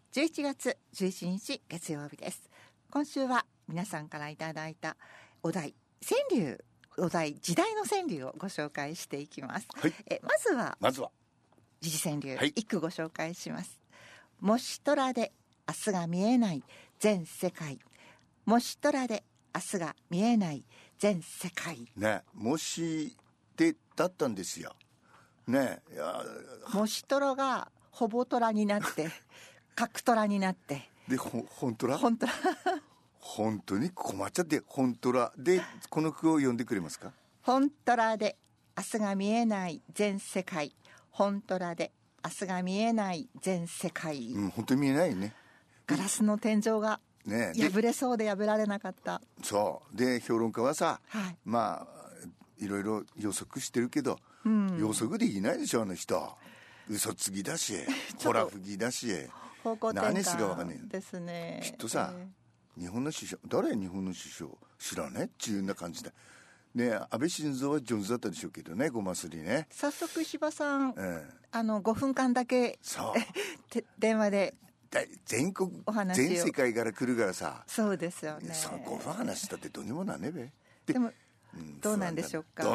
11月11日月曜日です。今週は皆さんからいただいたお題川柳、お題時代の川柳をご紹介していきます。 はい、まずは時事川柳、 はい、 一句ご紹介します。もし虎で明日が見えない全世界、もし虎で明日が見えない全世界ね、もしでだったんですよね。いや、 もし虎がほぼ虎になって角虎になってで本当に困っちゃって、本当らでこの句を読んでくれますか。 本虎で明日が見えない全世界、本虎で明日が見えない全世界、 本当に見えないね。 ガラスの天井がね、 破れそうで破られなかった。 そうで、評論家はさ、 はい、 まあいろいろ予測してるけど、予測できないでしょ、あの人。嘘つぎだしほら吹きだし方向転何すか分かんないですね。 きっとさ、日本の首相誰、日本の首相知らねっていうような感じでね。安倍晋三は上手だったでしょうけどね、ごますりね。 早速柴さん、5分間だけそう電話で全国全世界から来るからさ。そうですよね。5分話したってどうにもなんねべ。 でも、どうなんでしょうか。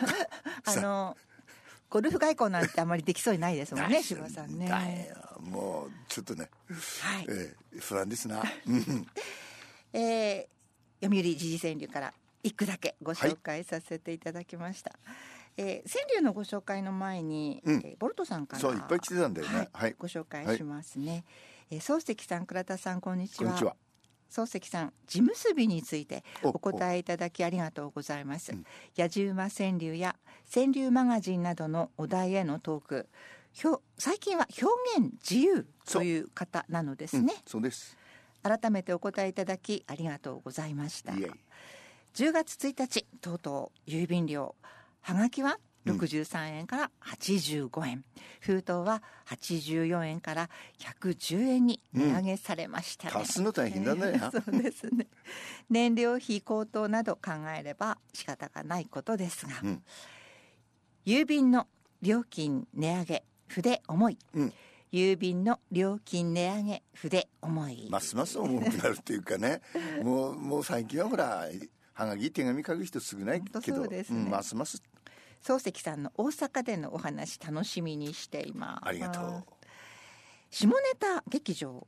ゴルフ外交なんてあまりできそうにないですもんね、柴さんね。 もうちょっとね、 はい、 不安ですな。 読売時事川柳から一句だけご紹介させていただきました。川柳のご紹介の前に、ボルトさんからそういっぱい来てたんだよね。はい、 ご紹介しますね。漱石さん、倉田さん、こんにちは。 こんにちは。 漱石さん、地結びについてお答えいただきありがとうございます。野じ馬川柳や川柳マガジンなどのお題へのトーク、最近は表現自由という方なのですね。 そうです。 改めてお答えいただきありがとうございました。10月1日とうとう郵便料、はがきは63円から85円、封筒は84円から110円に値上げされましたね。 足すの大変だね。 そうですね。燃料費高騰など考えれば仕方がないことですが、郵便の料金値上げ筆重い、郵便の料金値上げ筆重い、 ますます重くなるっていうかねもう最近はほらはがき手紙書く人少ないけど、ますます漱石さんの大阪でのお話楽しみにしています。 ありがとう。 下ネタ劇場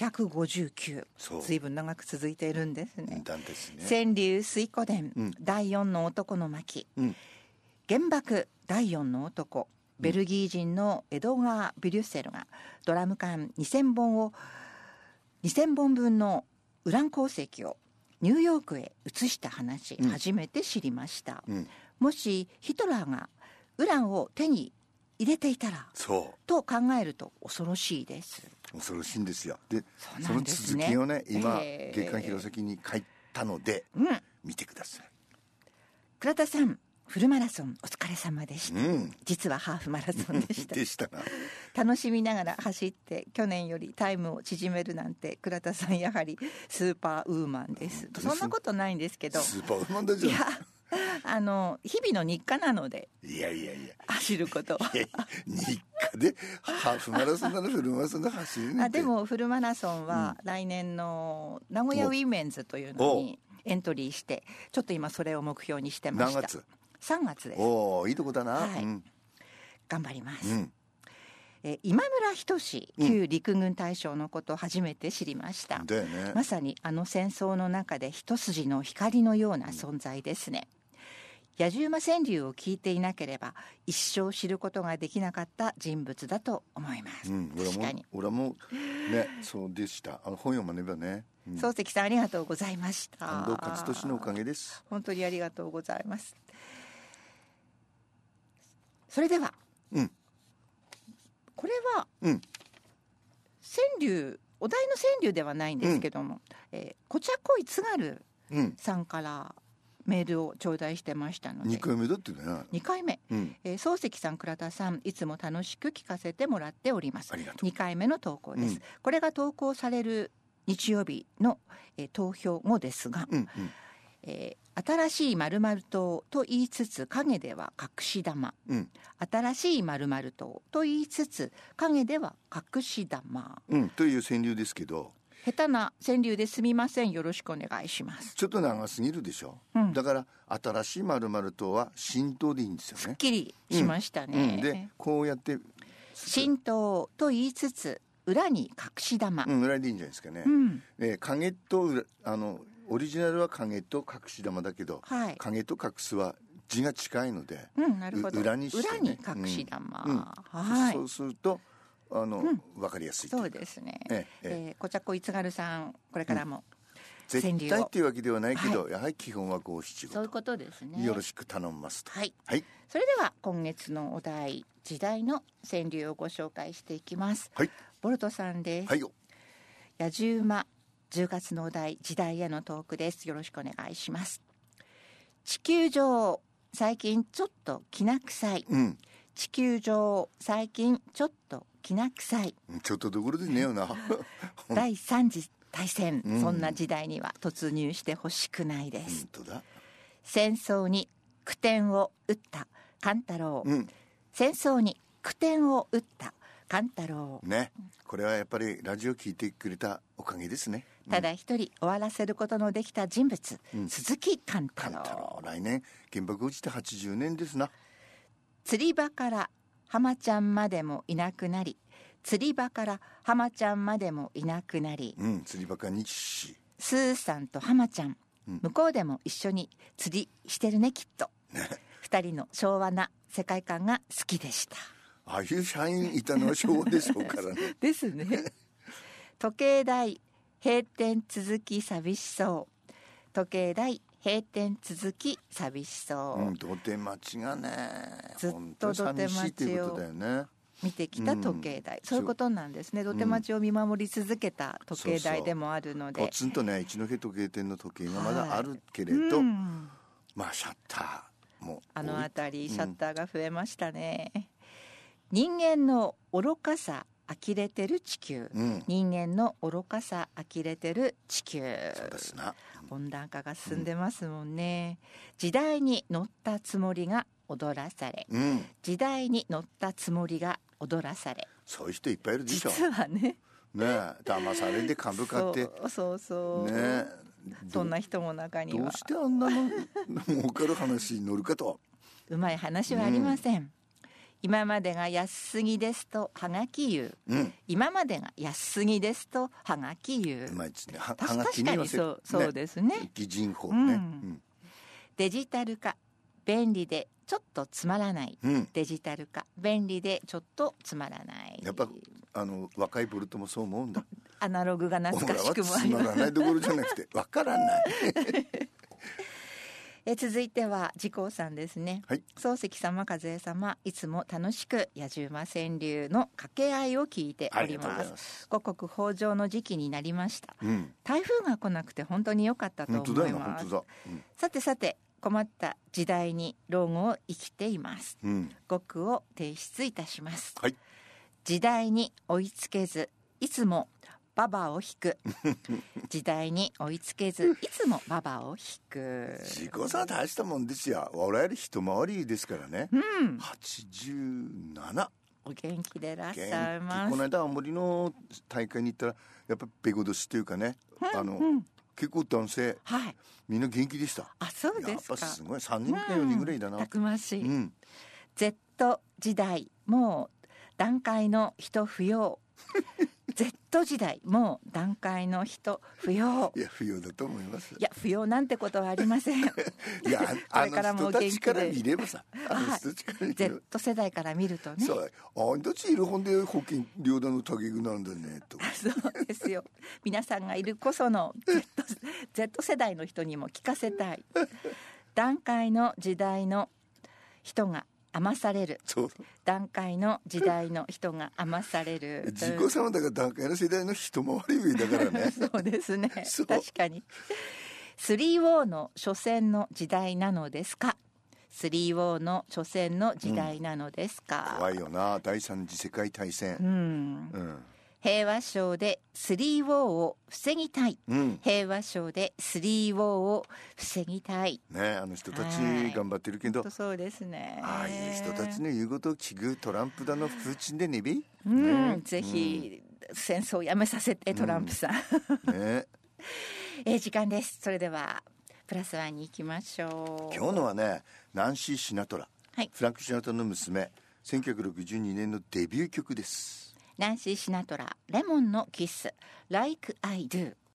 259、随分長く続いているんですね。川柳水湖伝、第4の男の巻、原爆第4の男、ベルギー人のエドガー・ビュリュッセルがドラム缶2000本分のウラン鉱石をニューヨークへ移した話、初めて知りました。もしヒトラーがウランを手に入れていたらと考えると恐ろしいです。 恐ろしいんですよ。で、その続きをね、今月刊弘前に書いたので、見てください。 倉田さん、フルマラソンお疲れ様でした。実はハーフマラソンでした。 でしたな。 楽しみながら走って去年よりタイムを縮めるなんて、倉田さんやはりスーパーウーマンです。そんなことないんですけど。 スーパーウーマンだじゃん。 日々の日課なので。 いや走ることは日課でハーフマラソンならフルマラソンで走るなんて。 でもフルマラソンは来年の名古屋ウィメンズというのにエントリーして、ちょっと今それを目標にしてました。 何月 ？3月です。 いいとこだな。 頑張ります。今村仁旧陸軍大将のことを初めて知りました。まさにあの戦争の中で一筋の光のような存在ですね。野じ馬川柳を聞いていなければ一生知ることができなかった人物だと思います。確かに俺もね、そうでした。本読まねばね。 漱石さん、ありがとうございました。 安藤勝利のおかげです。 本当にありがとうございます。それでは、これは、川柳、お題の川柳ではないんですけども、こちゃこい津軽さんからメールを頂戴してましたので、 2回目だってね。 2回目、漱石さん、倉田さん、いつも楽しく聞かせてもらっております。2回目の投稿です。これが投稿される日曜日の、投票後ですが、 新しい〇〇党と言いつつ陰では隠し玉、新しい〇〇党と言いつつ陰では隠し玉、 という川柳ですけど、 下手な川柳ですみません、よろしくお願いします。 ちょっと長すぎるでしょ、だから新しい〇〇党は新党でいいんですよね。 すっきりしましたね、 でこうやって新党と言いつつ裏に隠し玉、 裏でいいんじゃないですかね、影とオリジナルは影と隠し玉だけど、影と隠すは字が近いので、 なるほど、 裏にして、ね、 裏に隠し玉、 そうすると分かりやすい。 そうですね、こちゃこいつがるさん、これからも絶対っていうわけではないけど、やはり基本は五七五と、 そういうことですね。 よろしく頼みますと。 それでは今月のお題、時代の川柳をご紹介していきます。ボルトさんです。野獣馬、10月のお題、時代へのトークです。よろしくお願いします。地球上最近ちょっときな臭い、地球上最近ちょっときな臭い、 ちょっとどころでねえよな第3次大戦、そんな時代には突入してほしくないです。 本当だ。 戦争に句点を打った勘太郎、戦争に句点を打った勘太郎ね、これはやっぱりラジオ聞いてくれたおかげですね。 ただ一人終わらせることのできた人物、鈴木勘太郎。 来年原爆落ちて80年ですな。 釣り場から浜ちゃんまでもいなくなり、釣り場から浜ちゃんまでもいなくなり、 釣り場から日誌、 スーさんと浜ちゃん、向こうでも一緒に釣りしてるねきっと、二人の昭和な世界観が好きでした。 ああいう社員いたのは昭和でしょうからねですね。時計台閉店続き寂しそう、時計台閉店続き寂しそう、 土手町がね、 ずっと土手町を見てきた時計台、そういうことなんですね。土手町を見守り続けた時計台でもあるので、 ポツンとね、一戸時計店の時計がまだあるけれど、まあシャッターも辺りシャッターが増えましたね。人間の愚かさ呆れてる地球、人間の愚かさ呆れてる地球。 そうですな、 温暖化が進んでますもんね、時代に乗ったつもりが踊らされ、時代に乗ったつもりが踊らされ、 そういう人いっぱいいるでしょ。 実はね、 騙されて株買ってそうね、 そんな人も中には。 どうしてあんなの儲かる話に乗るかと。 うまい話はありません、今までが安すぎですとはがき言う、今までが安すぎですとはがき言う、確かにそうですね、 擬人法ね、 デジタル化便利でちょっとつまらない、デジタル化便利でちょっとつまらない。 やっぱ若いボルトもそう思うんだ。 アナログが懐かしくもあります。 つまらないどころじゃなくてわからない続いては次光さんですね。漱石様、和江様、いつも楽しく野獣馬川柳の掛け合いを聞いております。五穀豊穣の時期になりました、台風が来なくて本当に良かったと思います。さて困った時代に老後を生きています、語句を提出いたします、時代に追いつけずいつもババを引く時代に追いつけずいつもババを引く。 自己さん大したもんですよ。我々一回りですからね、87。 お元気でいらっしゃいます。 この間青森の大会に行ったらやっぱペゴ年というかね、結構男性、みんな元気でした。 あ、そうですか。 やっぱすごい、3人か4人ぐらいだな、 たくましい、Z 時代もう段階の人不要Z 時代もう段階の人不要。 いや不要だと思います。 いや不要なんてことはありませんいやこれからも元気で人たちから見ればさ、 Z 世代から見るとね、 そうあんたちいる本で保険料だのたげぐなんだねとそうですよ、皆さんがいるこその Z 世代の人にも聞かせたい段階の時代の人が余される、段階の時代の人が余される。 自己様だから段階の世代の一回り上だからねそうですね、確かに。3O の初戦の時代なのですか、3O の初戦の時代なのですか、 怖いよな、第三次世界大戦、 平和賞で3ウォーを防ぎたい、平和賞で3ウォーを防ぎたいね。あの人たち頑張ってるけど、 そうですね。 ああいう人たちの言うことを聞くトランプだのプーチンでねび、 ぜひ、戦争をやめさせてトランプさん、ね時間です。それではプラスワンに行きましょう。 今日のはね、ナンシー・シナトラ、フランク・シナトラの娘、1962年のデビュー曲です。 ナンシー・シナトラ、レモンのキス Like I Do。